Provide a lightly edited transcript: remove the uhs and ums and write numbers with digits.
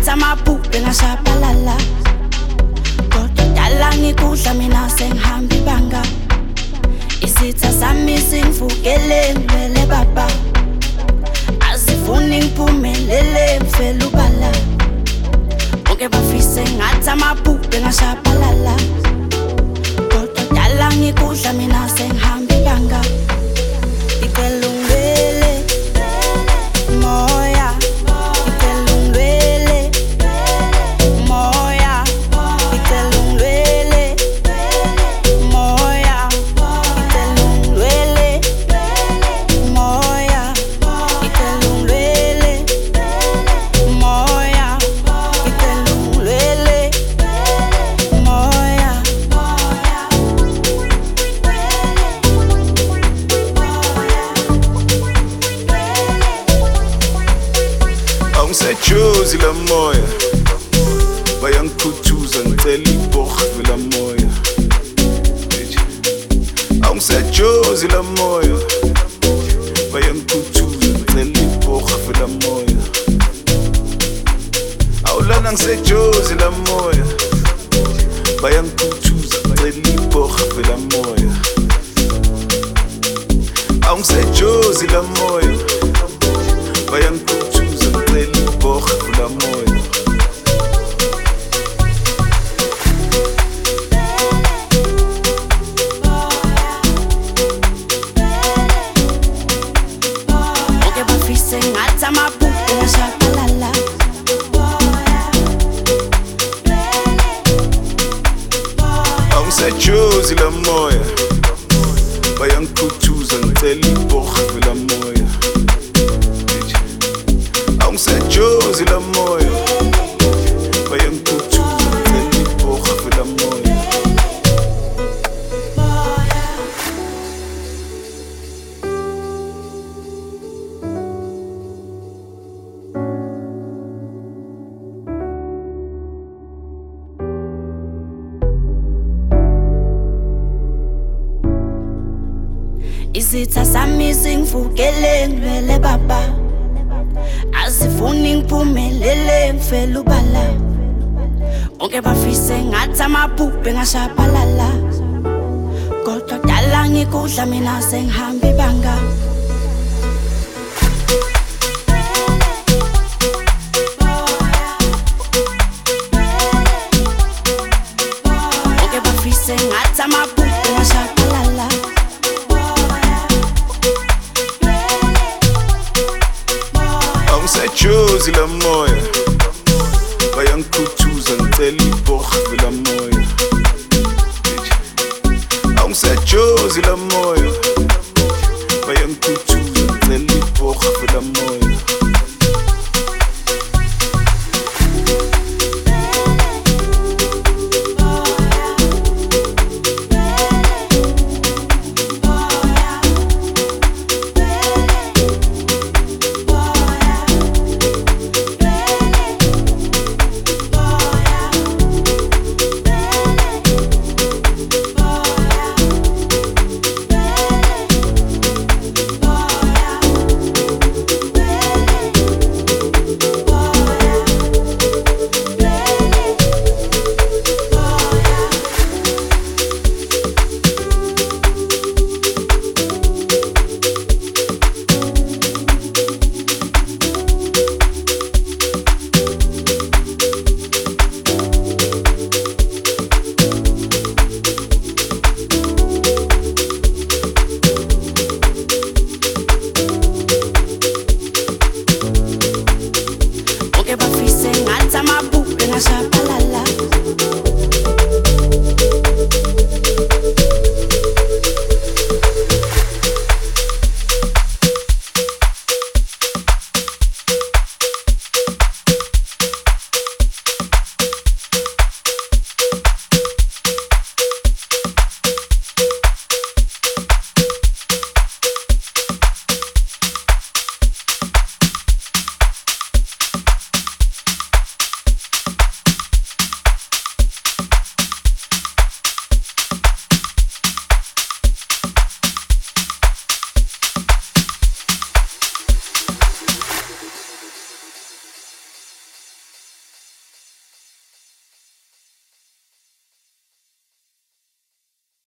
ngathi amabhubhe ngashabalala. Kodwa dala ngikudla mina sengihamba ibanga. Isitha sami singivukele ngivele baba. Azifuni ngiphumelele ngifele ubala. Bonke bafise ngathi amabhubhe ngashabalala. Kodwa dala ngikudla mina sengihamba ibanga. Ngicela ungibele moya. Ngicela ungibele moya. Ngicela ungibele moya. Ngicela ungibele moya. Ngicela ungibele moya. Ngicela ungibele moya. Angisejozi la moya, bayangikhuthuza ngicela ibhorho la moya. Angisejozi la moya, bayangikhuthuza ngicela ibhorho la moya. Awulana ngisejozi la moya, bayangikhuthuza ngicela ibhorho la moya. Angisejozi la moya, bayangikhuthuza ngicela ibhorho la moya. Bonke bafise ngathi amabhubhe ngashabalala. Angisejozi la moya, bayangikhuthuza ngicela ibhorho la moya. Angisejozi la moya, bayangikhuthuza ngicela ibhorho la moya. Isitha sami singivukele ngivele baba. Azifuni ngiphumelele ngifele ubala. Bonke bafise ngathi amabhubhe ngashabalala. Kodwa dala ngikudla mina sengihamba ibanga. Bonke bafise ngathi amabhubhe ngashabalala. Angisejozi la moya, bayangikhuthuza ngicela ibhorho la moya. Angisejozi la moya, bayangikhuthuza ngicela ibhorho la moya. Bonke bafise ngathi amabhubhe ngashabalala.